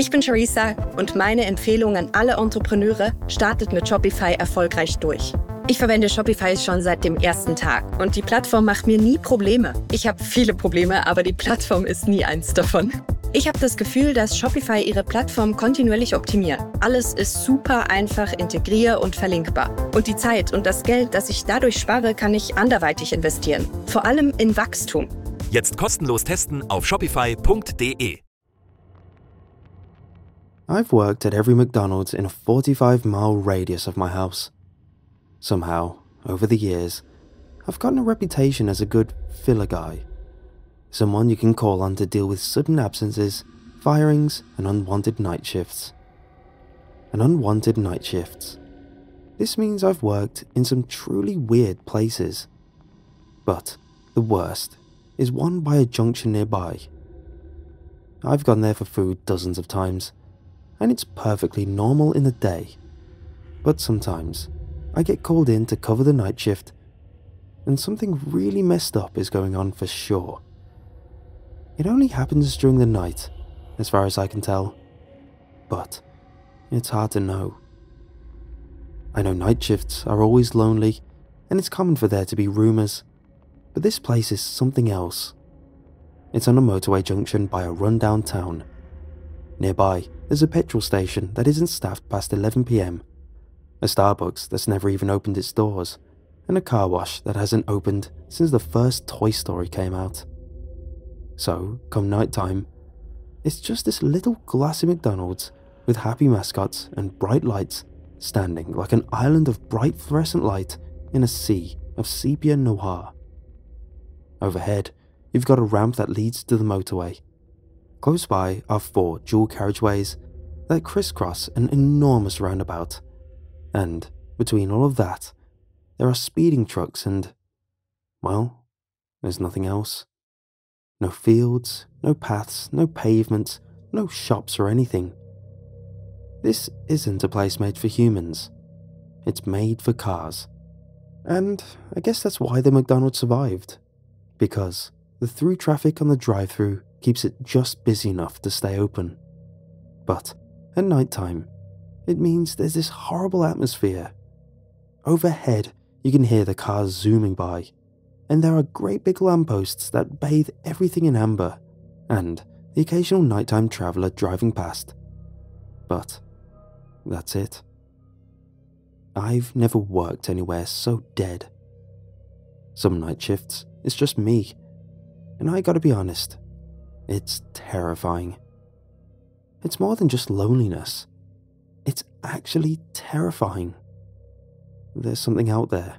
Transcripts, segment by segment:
Ich bin Charissa und meine Empfehlung an alle Entrepreneure: startet mit Shopify erfolgreich durch. Ich verwende Shopify schon seit dem ersten Tag und die Plattform macht mir nie Probleme. Ich habe viele Probleme, aber die Plattform ist nie eins davon. Ich habe das Gefühl, dass Shopify ihre Plattform kontinuierlich optimiert. Alles ist super einfach integrier- und verlinkbar. Und die Zeit und das Geld, das ich dadurch spare, kann ich anderweitig investieren. Vor allem in Wachstum. Jetzt kostenlos testen auf shopify.de. I've worked at every McDonald's in a 45-mile radius of my house. Somehow, over the years, I've gotten a reputation as a good filler guy. Someone you can call on to deal with sudden absences, firings, and unwanted night shifts. This means I've worked in some truly weird places. But the worst is one by a junction nearby. I've gone there for food dozens of times, and it's perfectly normal in the day. But sometimes, I get called in to cover the night shift, and something really messed up is going on for sure. It only happens during the night, as far as I can tell, but it's hard to know. I know night shifts are always lonely, and it's common for there to be rumours, but this place is something else. It's on a motorway junction by a rundown town. Nearby, there's a petrol station that isn't staffed past 11 PM, a Starbucks that's never even opened its doors, and a car wash that hasn't opened since the first Toy Story came out. So, come night time, it's just this little glassy McDonald's with happy mascots and bright lights standing like an island of bright fluorescent light in a sea of sepia noir. Overhead, you've got a ramp that leads to the motorway. Close by are 4 dual carriageways that crisscross an enormous roundabout. And between all of that, there are speeding trucks and, well, there's nothing else. No fields, no paths, no pavements, no shops or anything. This isn't a place made for humans. It's made for cars. And I guess that's why the McDonald's survived. Because the through traffic on the drive-thru keeps it just busy enough to stay open. But at night time, it means there's this horrible atmosphere. Overhead, you can hear the cars zooming by, and there are great big lampposts that bathe everything in amber, and the occasional nighttime traveller driving past. But that's it. I've never worked anywhere so dead. Some night shifts, it's just me, and I gotta be honest, it's terrifying. It's more than just loneliness. It's actually terrifying. There's something out there.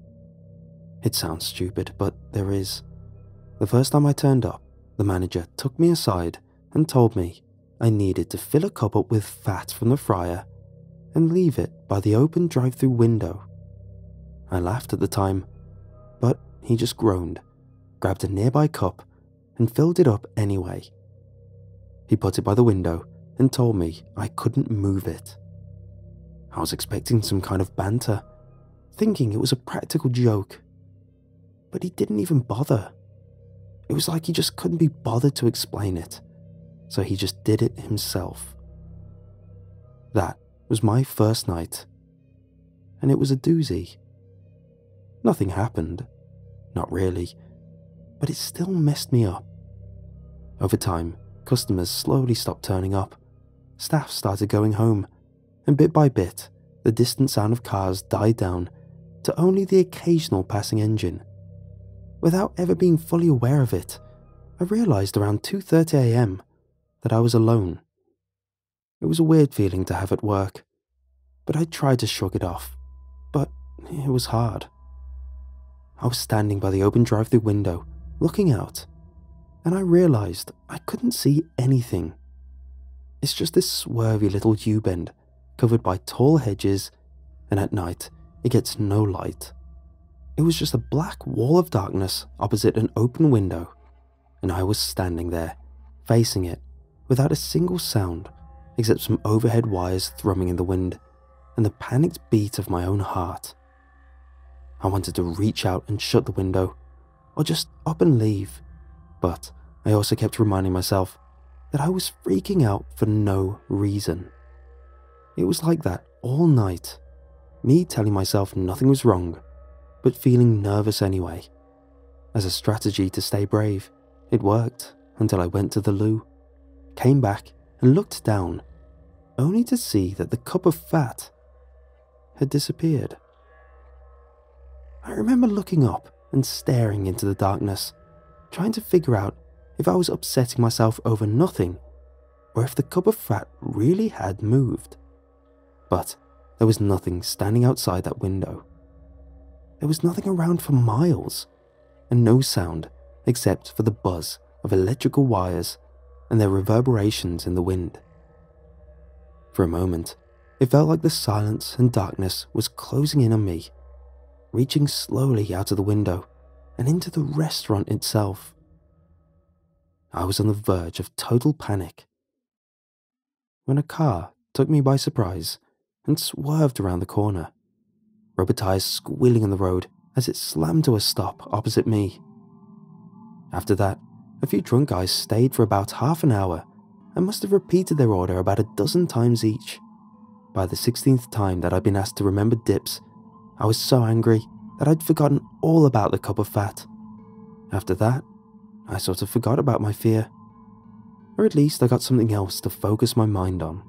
It sounds stupid, but there is. The first time I turned up, the manager took me aside and told me I needed to fill a cup up with fat from the fryer and leave it by the open drive-thru window. I laughed at the time, but he just groaned, grabbed a nearby cup, and filled it up anyway. He put it by the window and told me I couldn't move it. I was expecting some kind of banter, thinking it was a practical joke. But he didn't even bother. It was like he just couldn't be bothered to explain it, so he just did it himself. That was my first night, and it was a doozy. Nothing happened, not really, but it still messed me up. Over time, customers slowly stopped turning up, staff started going home, and bit by bit, the distant sound of cars died down to only the occasional passing engine. Without ever being fully aware of it, I realised around 2:30 AM that I was alone. It was a weird feeling to have at work, but I tried to shrug it off, but it was hard. I was standing by the open drive-thru window, looking out, and I realised I couldn't see anything. It's just this swervy little U-bend covered by tall hedges, and at night it gets no light. It was just a black wall of darkness opposite an open window, and I was standing there, facing it, without a single sound except some overhead wires thrumming in the wind and the panicked beat of my own heart. I wanted to reach out and shut the window, or just up and leave, but I also kept reminding myself, that I was freaking out for no reason. It was like that all night, me telling myself nothing was wrong, but feeling nervous anyway. As a strategy to stay brave, it worked until I went to the loo, came back and looked down, only to see that the cup of fat had disappeared. I remember looking up and staring into the darkness, trying to figure out if I was upsetting myself over nothing or if the cup of fat really had moved. But there was nothing standing outside that window. There was nothing around for miles, and no sound except for the buzz of electrical wires and their reverberations in the wind. For a moment, it felt like the silence and darkness was closing in on me, reaching slowly out of the window and into the restaurant itself. I was on the verge of total panic when a car took me by surprise and swerved around the corner, rubber tires squealing on the road as it slammed to a stop opposite me. After that, a few drunk guys stayed for about half an hour and must have repeated their order about a dozen times each. By the 16th time that I'd been asked to remember dips, I was so angry that I'd forgotten all about the cup of fat. After that, I sort of forgot about my fear. Or at least I got something else to focus my mind on.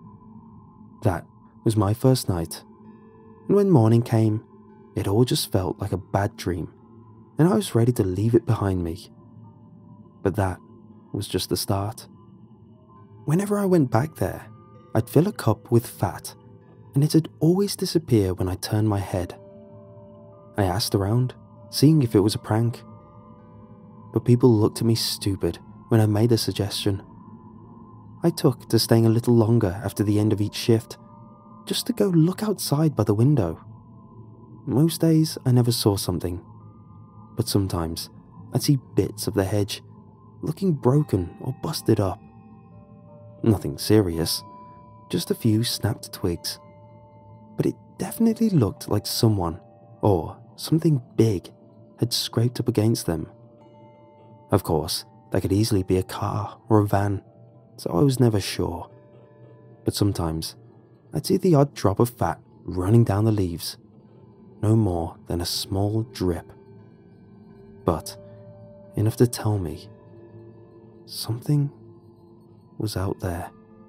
That was my first night, and when morning came, it all just felt like a bad dream, and I was ready to leave it behind me. But that was just the start. Whenever I went back there, I'd fill a cup with fat, and it'd always disappear when I turned my head. I asked around, seeing if it was a prank, but people looked at me stupid when I made a suggestion. I took to staying a little longer after the end of each shift, just to go look outside by the window. Most days I never saw something, but sometimes I'd see bits of the hedge, looking broken or busted up. Nothing serious, just a few snapped twigs, but it definitely looked like someone, or something big, had scraped up against them. Of course, that could easily be a car or a van, so I was never sure. But sometimes, I'd see the odd drop of fat running down the leaves, no more than a small drip. But enough to tell me something was out there.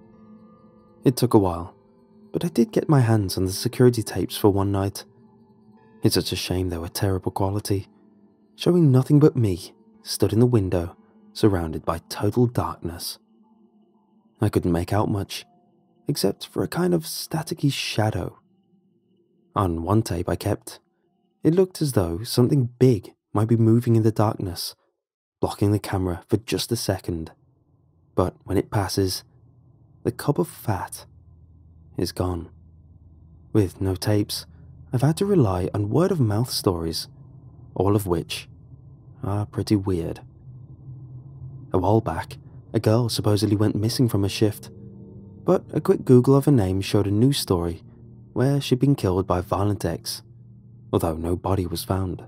It took a while, but I did get my hands on the security tapes for one night. It's such a shame they were terrible quality, showing nothing but me stood in the window, surrounded by total darkness. I couldn't make out much, except for a kind of staticky shadow. On one tape I kept, it looked as though something big might be moving in the darkness, blocking the camera for just a second. But when it passes, the cup of fat is gone. With no tapes, I've had to rely on word-of-mouth stories, all of which are pretty weird. A while back, a girl supposedly went missing from a shift, but a quick Google of her name showed a news story where she'd been killed by a violent ex, although no body was found.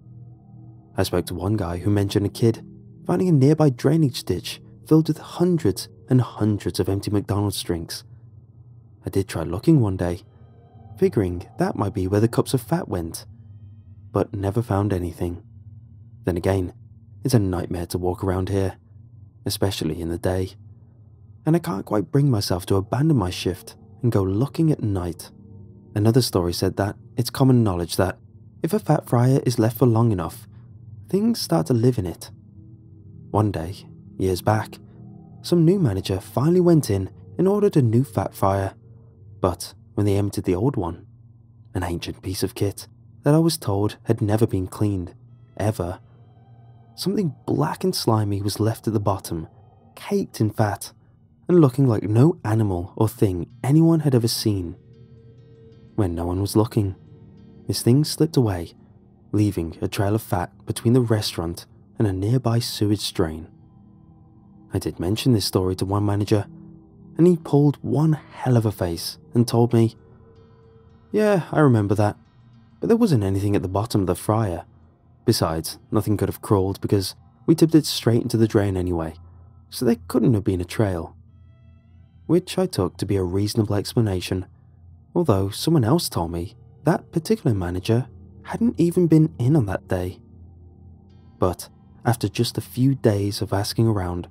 I spoke to one guy who mentioned a kid finding a nearby drainage ditch filled with hundreds and hundreds of empty McDonald's drinks. I did try looking one day, figuring that might be where the cups of fat went, but never found anything. Then again, it's a nightmare to walk around here, especially in the day, and I can't quite bring myself to abandon my shift and go looking at night. Another story said that it's common knowledge that if a fat fryer is left for long enough, things start to live in it. One day, years back, some new manager finally went in and ordered a new fat fryer, but when they emptied the old one, an ancient piece of kit that I was told had never been cleaned, ever, something black and slimy was left at the bottom, caked in fat, and looking like no animal or thing anyone had ever seen. When no one was looking, this thing slipped away, leaving a trail of fat between the restaurant and a nearby sewage drain. I did mention this story to one manager, and he pulled one hell of a face and told me, "Yeah, I remember that, but there wasn't anything at the bottom of the fryer. Besides, nothing could have crawled because we tipped it straight into the drain anyway, so there couldn't have been a trail, which I took to be a reasonable explanation, although someone else told me that particular manager hadn't even been in on that day. But after just a few days of asking around,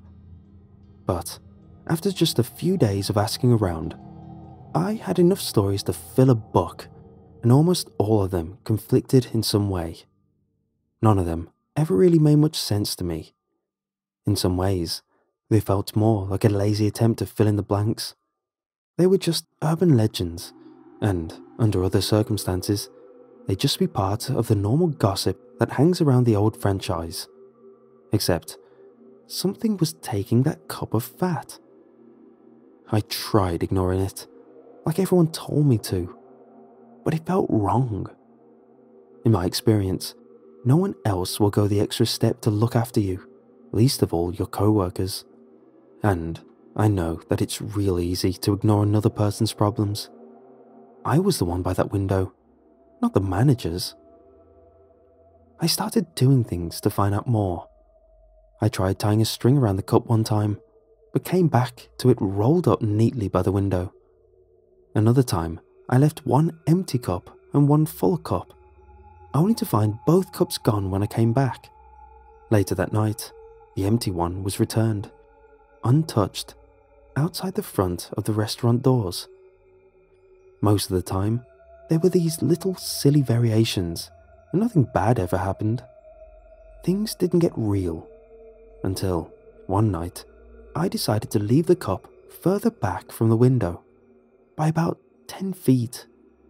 I had enough stories to fill a book, and almost all of them conflicted in some way. None of them ever really made much sense to me. In some ways, they felt more like a lazy attempt to fill in the blanks. They were just urban legends, and under other circumstances, they'd just be part of the normal gossip that hangs around the old franchise. Except, something was taking that cup of fat. I tried ignoring it, like everyone told me to, but it felt wrong. In my experience, no one else will go the extra step to look after you, least of all your co-workers. And I know that it's real easy to ignore another person's problems. I was the one by that window, not the managers. I started doing things to find out more. I tried tying a string around the cup one time, but came back to it rolled up neatly by the window. Another time, I left one empty cup and one full cup, only to find both cups gone when I came back. Later that night, the empty one was returned, untouched, outside the front of the restaurant doors. Most of the time, there were these little silly variations, and nothing bad ever happened. Things didn't get real, until one night, I decided to leave the cup further back from the window, by about 10 feet.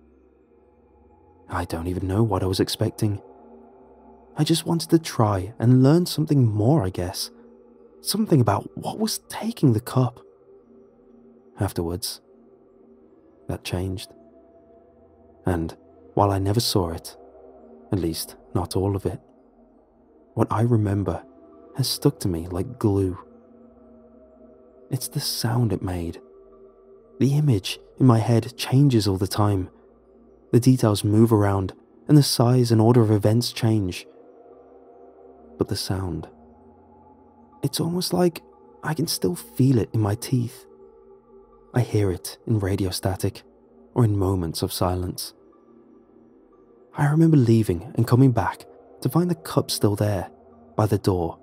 I don't even know what I was expecting. I just wanted to try and learn something more, I guess. Something about what was taking the cup. Afterwards, that changed. And while I never saw it, at least not all of it, what I remember has stuck to me like glue. It's the sound it made. The image in my head changes all the time. The details move around and the size and order of events change. But the sound, it's almost like I can still feel it in my teeth. I hear it in radio static or in moments of silence. I remember leaving and coming back to find the cup still there, by the door.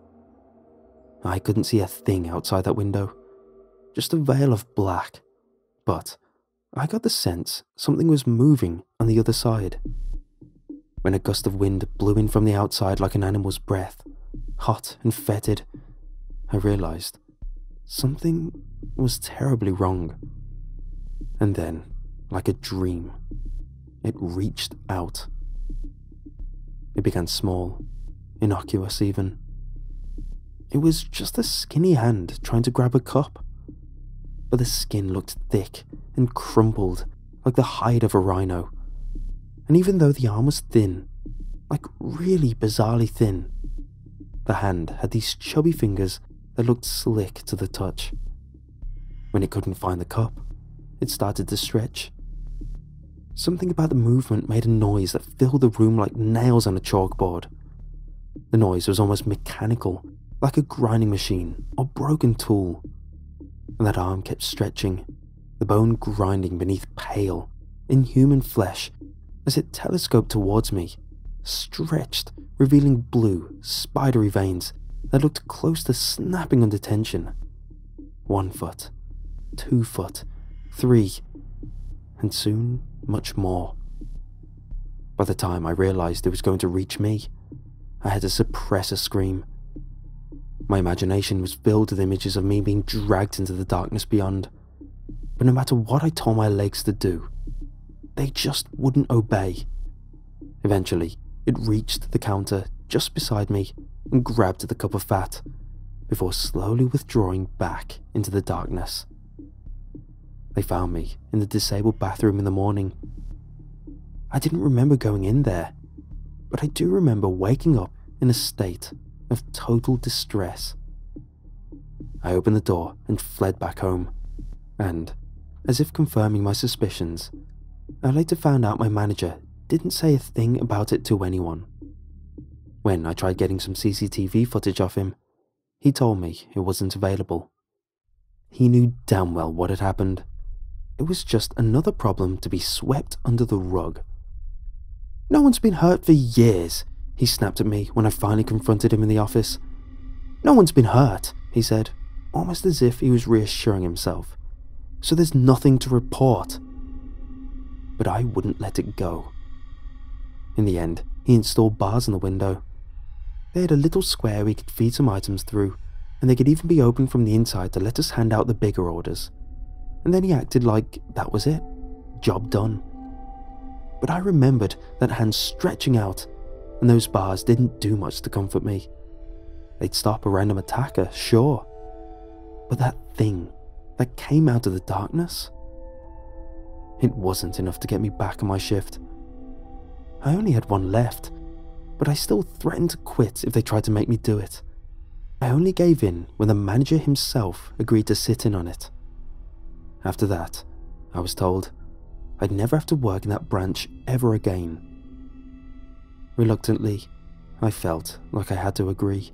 I couldn't see a thing outside that window, just a veil of black, but I got the sense something was moving on the other side. When a gust of wind blew in from the outside like an animal's breath, hot and fetid, I realized something was terribly wrong. And then, like a dream, it reached out. It began small, innocuous even. It was just a skinny hand trying to grab a cup. But the skin looked thick and crumpled like the hide of a rhino. And even though the arm was thin, like really bizarrely thin, the hand had these chubby fingers that looked slick to the touch. When it couldn't find the cup, it started to stretch. Something about the movement made a noise that filled the room like nails on a chalkboard. The noise was almost mechanical, like a grinding machine or broken tool. And that arm kept stretching, the bone grinding beneath pale, inhuman flesh as it telescoped towards me, stretched, revealing blue, spidery veins that looked close to snapping under tension. 1 foot, 2 foot, 3, and soon much more. By the time I realized it was going to reach me, I had to suppress a scream. My imagination was filled with images of me being dragged into the darkness beyond, but no matter what I told my legs to do, they just wouldn't obey. Eventually, it reached the counter just beside me and grabbed the cup of fat, before slowly withdrawing back into the darkness. They found me in the disabled bathroom in the morning. I didn't remember going in there, but I do remember waking up in a state of total distress. I opened the door and fled back home, and, as if confirming my suspicions, I later found out my manager didn't say a thing about it to anyone. When I tried getting some CCTV footage of him, He told me it wasn't available. He knew damn well what had happened. It was just another problem to be swept under the rug. "No one's been hurt for years," he snapped at me when I finally confronted him in the office. "No one's been hurt," he said, almost as if he was reassuring himself. "So there's nothing to report." But I wouldn't let it go. In the end, he installed bars in the window. They had a little square we could feed some items through, and they could even be opened from the inside to let us hand out the bigger orders. And then he acted like that was it. Job done. But I remembered that hand stretching out, and those bars didn't do much to comfort me. They'd stop a random attacker, sure. But that thing that came out of the darkness, it wasn't enough to get me back on my shift. I only had one left, but I still threatened to quit if they tried to make me do it. I only gave in when the manager himself agreed to sit in on it. After that, I was told I'd never have to work in that branch ever again. Reluctantly, I felt like I had to agree.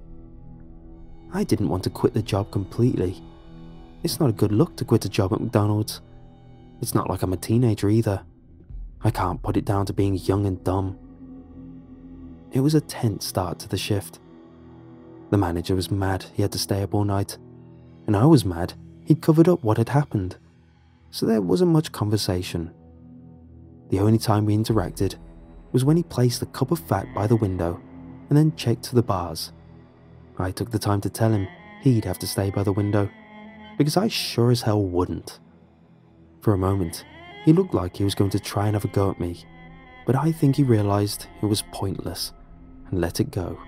I didn't want to quit the job completely. It's not a good look to quit a job at McDonald's. It's not like I'm a teenager either. I can't put it down to being young and dumb. It was a tense start to the shift. The manager was mad he had to stay up all night, and I was mad he'd covered up what had happened, so there wasn't much conversation. The only time we interacted was when he placed a cup of fat by the window and then checked to the bars. I took the time to tell him he'd have to stay by the window, because I sure as hell wouldn't. For a moment, he looked like he was going to try and have a go at me, but I think he realized it was pointless and let it go.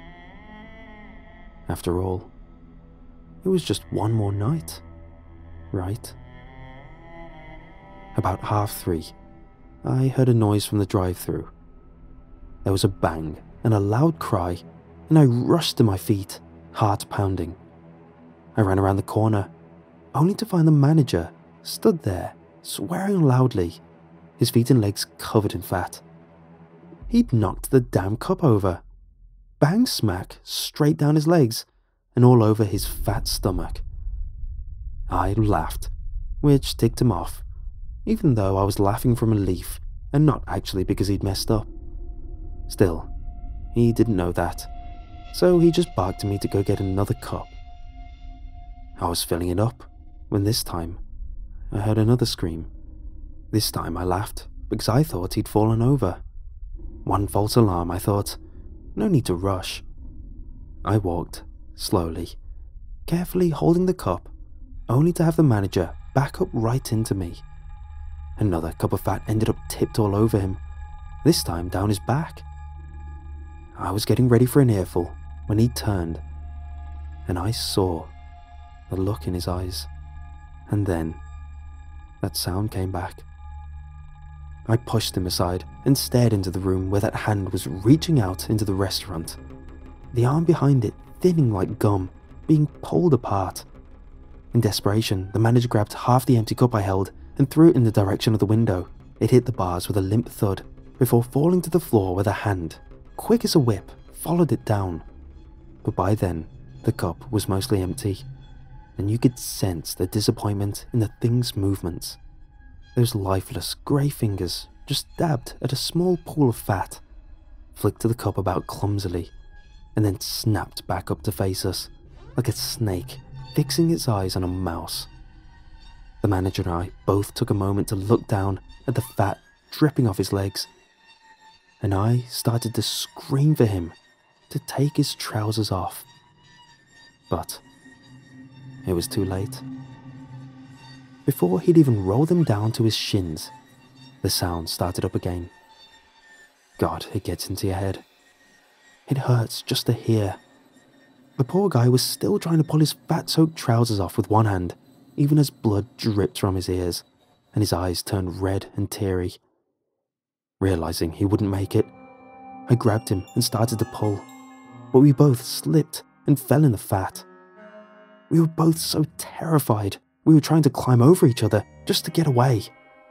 After all, it was just one more night, right? About 3:30, I heard a noise from the drive-thru. There was a bang and a loud cry, and I rushed to my feet, heart pounding. I ran around the corner, only to find the manager stood there, swearing loudly, his feet and legs covered in fat. He'd knocked the damn cup over. Bang smack straight down his legs and all over his fat stomach. I laughed, which ticked him off, even though I was laughing from relief and not actually because he'd messed up. Still, he didn't know that, so he just barked at me to go get another cup. I was filling it up when this time I heard another scream. This time I laughed because I thought he'd fallen over. One false alarm, I thought. No need to rush. I walked, slowly, carefully holding the cup, only to have the manager back up right into me. Another cup of fat ended up tipped all over him, this time down his back. I was getting ready for an earful when he turned, and I saw the look in his eyes, and then that sound came back. I pushed him aside and stared into the room where that hand was reaching out into the restaurant, the arm behind it thinning like gum, being pulled apart. In desperation, the manager grabbed half the empty cup I held and threw it in the direction of the window. It hit the bars with a limp thud before falling to the floor where the hand, quick as a whip, followed it down. But by then, the cup was mostly empty, and you could sense the disappointment in the thing's movements. Those lifeless, grey fingers just dabbed at a small pool of fat, flicked the cup about clumsily, and then snapped back up to face us, like a snake fixing its eyes on a mouse. The manager and I both took a moment to look down at the fat dripping off his legs, and I started to scream for him to take his trousers off. But it was too late. Before he'd even roll them down to his shins, the sound started up again. God, it gets into your head. It hurts just to hear. The poor guy was still trying to pull his fat-soaked trousers off with one hand, even as blood dripped from his ears, and his eyes turned red and teary. Realizing he wouldn't make it, I grabbed him and started to pull, but we both slipped and fell in the fat. We were both so terrified, we were trying to climb over each other just to get away.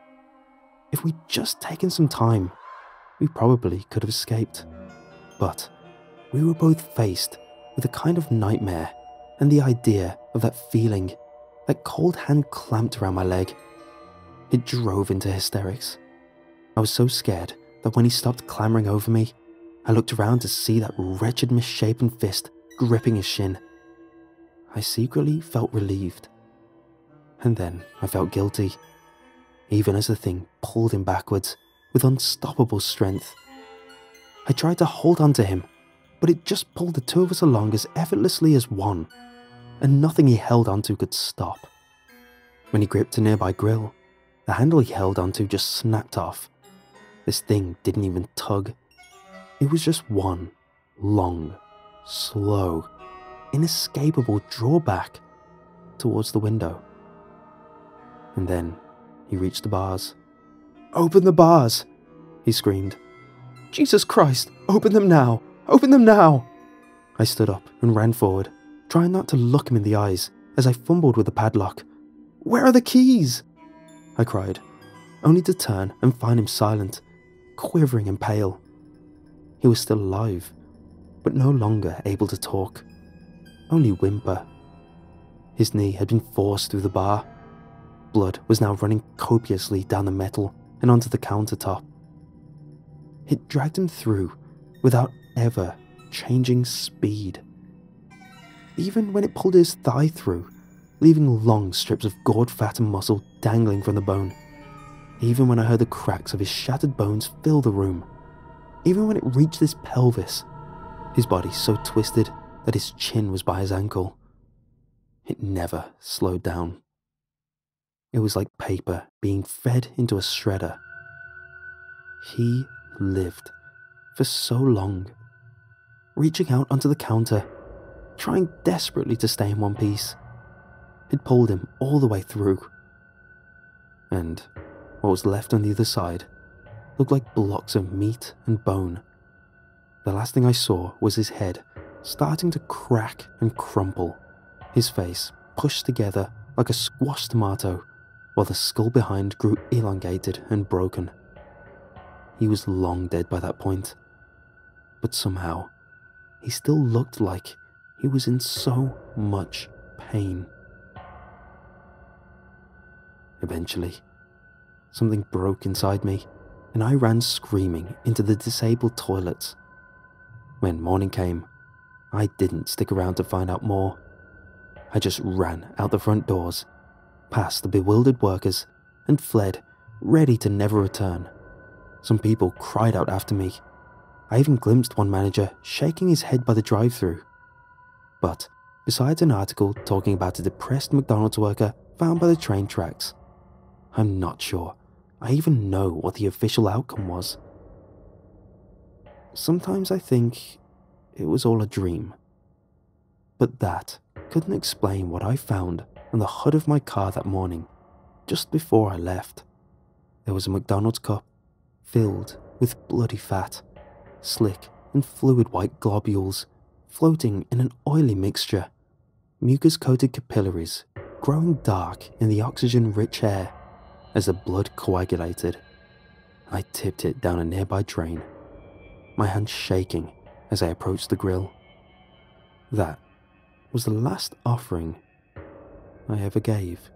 If we'd just taken some time, we probably could have escaped. But we were both faced with a kind of nightmare and the idea of that feeling, that cold hand clamped around my leg, it drove into hysterics. I was so scared that when he stopped clambering over me, I looked around to see that wretched misshapen fist gripping his shin. I secretly felt relieved. And then I felt guilty, even as the thing pulled him backwards with unstoppable strength. I tried to hold on to him, but it just pulled the two of us along as effortlessly as one, and nothing he held onto could stop. When he gripped a nearby grill, the handle he held onto just snapped off. This thing didn't even tug. It was just one long, slow, inescapable drawback towards the window. And then he reached the bars. "Open the bars!" he screamed. "Jesus Christ, open them now! Open them now!" I stood up and ran forward, trying not to look him in the eyes as I fumbled with the padlock. "Where are the keys?" I cried, only to turn and find him silent, quivering and pale. He was still alive, but no longer able to talk, only whimper. His knee had been forced through the bar. Blood was now running copiously down the metal and onto the countertop. It dragged him through without ever changing speed. Even when it pulled his thigh through, leaving long strips of gored fat and muscle dangling from the bone. Even when I heard the cracks of his shattered bones fill the room. Even when it reached his pelvis, his body so twisted that his chin was by his ankle. It never slowed down. It was like paper being fed into a shredder. He lived for so long, reaching out onto the counter, trying desperately to stay in one piece. It pulled him all the way through. And what was left on the other side looked like blocks of meat and bone. The last thing I saw was his head starting to crack and crumple, his face pushed together like a squashed tomato, while the skull behind grew elongated and broken. He was long dead by that point, but somehow he still looked like he was in so much pain. Eventually, something broke inside me, and I ran screaming into the disabled toilets. When morning came, I didn't stick around to find out more. I just ran out the front doors, past the bewildered workers, and fled, ready to never return. Some people cried out after me. I even glimpsed one manager shaking his head by the drive-thru. But besides an article talking about a depressed McDonald's worker found by the train tracks, I'm not sure I even know what the official outcome was. Sometimes I think it was all a dream. But that couldn't explain what I found on the hood of my car that morning, just before I left. There was a McDonald's cup filled with bloody fat, slick and fluid white globules floating in an oily mixture, mucus-coated capillaries growing dark in the oxygen-rich air as the blood coagulated. I tipped it down a nearby drain, my hand shaking as I approached the grill. That was the last offering I ever gave.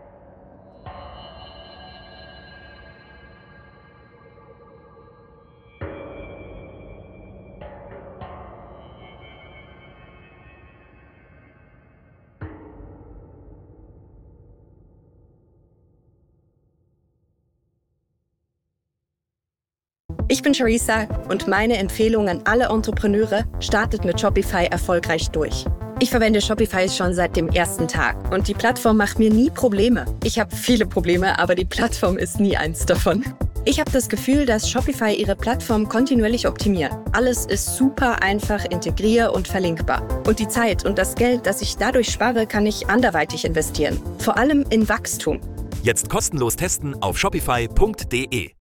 Ich bin Charissa und meine Empfehlung an alle Entrepreneure: startet mit Shopify erfolgreich durch. Ich verwende Shopify schon seit dem ersten Tag und die Plattform macht mir nie Probleme. Ich habe viele Probleme, aber die Plattform ist nie eins davon. Ich habe das Gefühl, dass Shopify ihre Plattform kontinuierlich optimiert. Alles ist super einfach integrier- und verlinkbar. Und die Zeit und das Geld, das ich dadurch spare, kann ich anderweitig investieren. Vor allem in Wachstum. Jetzt kostenlos testen auf shopify.de.